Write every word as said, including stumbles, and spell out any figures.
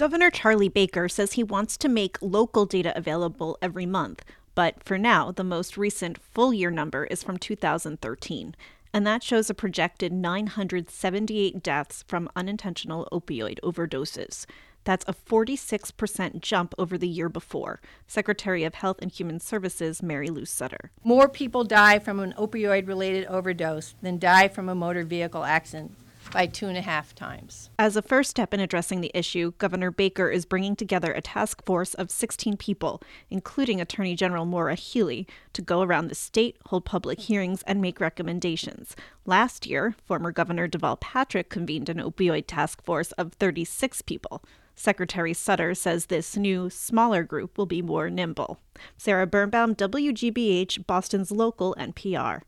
Governor Charlie Baker says he wants to make local data available every month, but for now, the most recent full-year number is from two thousand thirteen, and that shows a projected nine hundred seventy-eight deaths from unintentional opioid overdoses. That's a forty-six percent jump over the year before, Secretary of Health and Human Services Mary Lou Sutter. More people die from an opioid-related overdose than die from a motor vehicle accident, by two and a half times. As a first step in addressing the issue, Governor Baker is bringing together a task force of sixteen people, including Attorney General Maura Healey, to go around the state, hold public hearings, and make recommendations. Last year, former Governor Deval Patrick convened an opioid task force of thirty-six people. Secretary Sutter says this new, smaller group will be more nimble. Sarah Birnbaum, W G B H, Boston's local N P R.